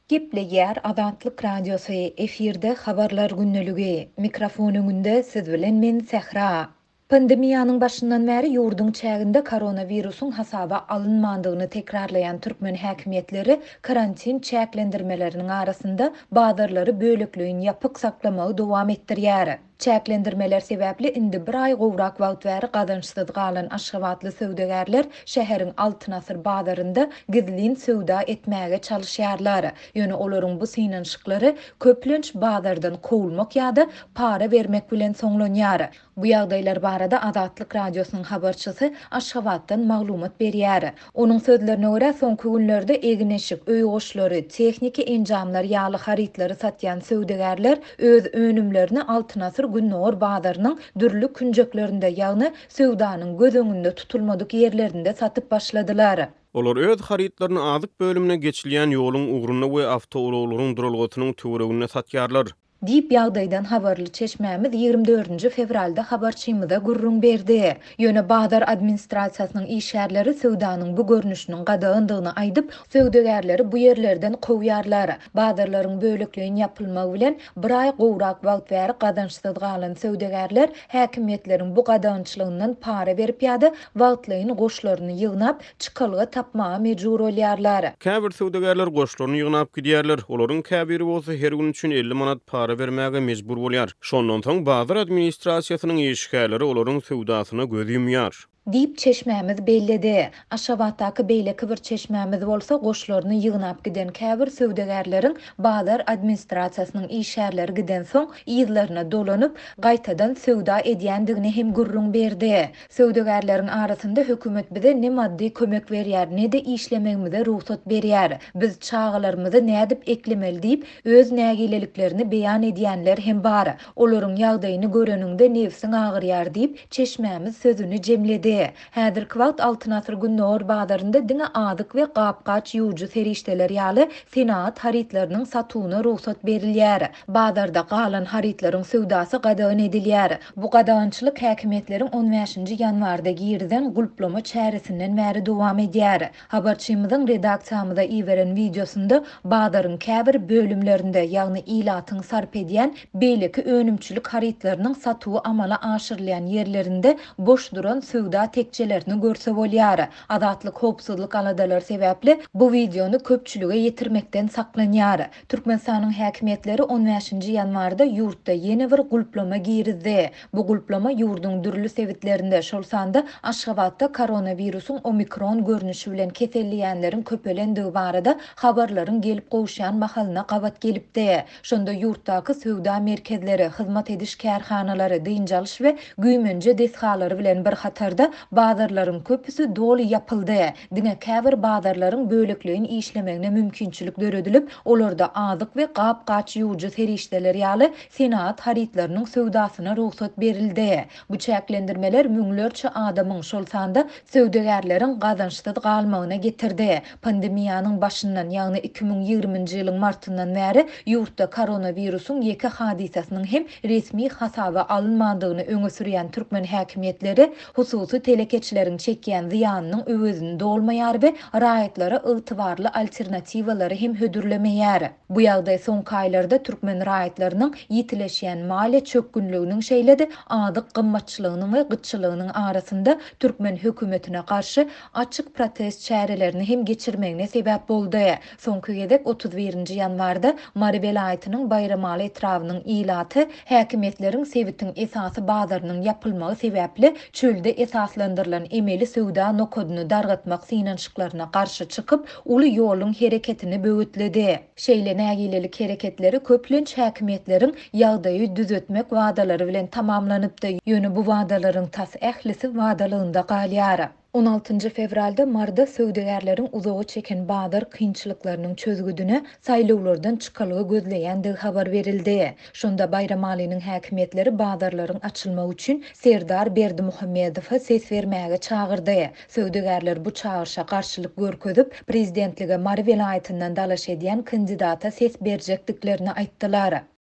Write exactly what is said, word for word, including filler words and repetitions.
Geple yer Azatlyk Radiosu efirde habarlar günneligi. Mikrofon öňünde siz bilen men Sehra. Pandemiýanyň başyndan bäri ýurdun çäginde koronawirusyň hasaba alynmandygyny tekrarlayan türkmen häkimetleri karantin çäklendirmeleriniň arasynda bazarlary bölekligiň ýapyk saklamagy dowam etdirýär. Çäklendirmeler sebäpli indi bir ay gowrak wagt bäri gazançsyz galan Aşgabatly söwdegärler şäheriň Altynasır bazarynda gizlin söwda etmäge çalışýarlar. Ýöne olaryň bu synanşyklary köplenç bazardan kowulmak ýa-da para bermek bilen soňlanýar. Bu ýagdaýlar barada Azatlyk Radiosynyň habarçysy Aşgabatdan maglumat berýär. Onuň sözlerine görä soňky günlerde egneşik, öý goşlary, texniki enjamlar ýaly harytlary satýan söwdegärler öz önümlerini Altynasır Günnor bazarynyň dürli künjeklerinde ýagny söwdanyň göz öňünde tutulmadyk ýerlerinde satyp başladylar. Olar öz harytlaryny azyk bölümine geçilýän ýoluň ugruny we awtowolaryň durulgatynyň töweregine satýarlar. Diýip ýagdaýdan habarly çeşmämiz ýygrimi dördünji fevralda habarçymyza gurrun berdi. Ýöne bazar administrasiýasynyň işgärleri söwdanyň bu görnüşiniň gadagyndygyny aýdyp, söwdegärleri bu ýerlerden kowýarlar. Bazarlaryň bölekligiň ýapylmagy bilen bir ay gowrak wagt bäri gazançsyz galan söwdegärler häkimetleriň bu gazançlygyndan para berip ýa-da wagtlaryny goşlaryny ýygnap çykalga tapmaga mejbur bolýarlar. Käbir söwdegärler goşlaryny ýygnap gidýärler. Olaryň käbiri bolsa her gün üçin elli manat para vermäge mejbur bolýar. Şondan soň bazar administrasiýasynyň işgärleri olaryň söwdasyna göz ýumýar. Diýip çeşmämiz belledi. Aşgabatdaky beýleki bir çeşmämiz bolsa goşlaryny ýygnap giden käbir söwdegärleriň bazar administrasiýasynyň işgärleri giden soň ýyllaryna dolanyp gaýtadan söwda edýändigini hem gurrun berdi. Söwdegärleriň arasynda hökümet bize ne maddi kömek berýär, ne de işlemegimize ruhsat berýär. Biz çağalarymyzy nädip eklemeli diýip öz nägileliklerini beýan edýänler hem bar. Olaryň ýagdaýyny göreninde nefsiň agyrýar diýip çeşmämiz sözüni jemledi. Häzirki wagt Altynasır Günnor bazarynda diňe adyk we gapgaç ýuwjy serişdeler ýaly senat harytlarynyň satywyna ruhsat berilýär. Bazarda galan harytlaryň söwdasy gadagyn edilýär. Bu gadagançylyk häkimetleriň on beşinji ýanwarda girden gulplama çäresinden bäri dowam edýär. Habarçymyzyň redaksiýamyza iýeren videosunda bazaryň käbir bölümlerinde ýagny ilatyň sarp edýän beýleki önümçilik harytlarynyň satywy amala aşyrylýan ýerlerinde boş duran söwda tekçelerini görse bolýar. Azatlyk howpsuzlyk aladalar sebäpli bu videonu köpçülüge ýetirmekden saklanýar. Türkmenistanyň häkimetleri on beşinji ýanwarda ýurtda ýene bir gulplama girizdi. Bu gulplama ýurdun dürli sebitlerinde şolsanda Aşgabatda koronawirusyň omikron görnüşi bilen keselliýänleriň köpelendiği barada habarlaryň gelip gowşan mahalyna gabat gelipdi. Şonda ýurtdaky söwda merkezleri, hyzmat ediş kärhanalary, dynjalyş we güýmenje deshalary bilen bir hatarda bazarlaryň köpüsi dolu yapyldy. Diňe käbir bazarlaryň bölekligini işlemegine mümkinçilik döredilip, olarda azyk we gapgaç ýuwjy serişdeler ýaly senat harytlarynyň söwdasyna ruhsat berildi. Bu çäklendirmeler müňlerçe adamyň şolsanda söwdegärleriň gazançsyz galmagyna getirdi. Pandemiýanyň başyndan ýagny iki ming ýygrimiňji ýylyň martyndan bäri ýurtda koronawirusyň ýeke hadisasynyň hem resmi hasaba alynmandygyny öňe sürýän türkmen häkimetleri hususy telekeçileriň çekýän ziýanynyň öwezini dolmaýar we raýatlara ygtybarly alternatiwalary hem hödürlemeýär. Bu ýagdaý soňky aýlarda türkmen raýatlarynyň ýitileşýän maliýe çökgünliginiň şeýledi adyk gymmatçylygynyň we gytçylygynyň arasynda türkmen hökümetine garşy açyk protest çärelerini hem geçirmegine sebäp boldy. Soňky gezek otuz birinji ýanwarda Mary welaýatynyň Bayramaly etrawynyň ilaty häkimetleriň sebitiň esasy bazarynyň ýapylmagy sebäpli çölde esaslandyrylan emeli söwda nokoduny dargatmak synanşyklaryna garşy çykyp, uly ýoluň hereketini böwütledi. Şeýle nägilelik hereketleri köplenç häkimetleriň ýagdaýy düzetmek wadalary bilen tamamlanypdy. Ýöne bu wadalaryň tas ählisi wadalygynda galýar. on altıncı fevralda Marda söwdegärleriň uzagy çeken bazar kynçylyklarynyň çözgüdüne saýlawlardan çykalygy gözleýändigi habar berildi. Şonda Bayramalynyň häkimetleri bazarlaryň açylmagy üçin Serdar Berdimuhammedowa ses bermäge çagyrdy. Söwdegärler bu çağırşa garşylyk görkezip, prezidentlige Mary welaýatyndan dalaş edýän kandidata ses berjekdiklerini aýtdylar.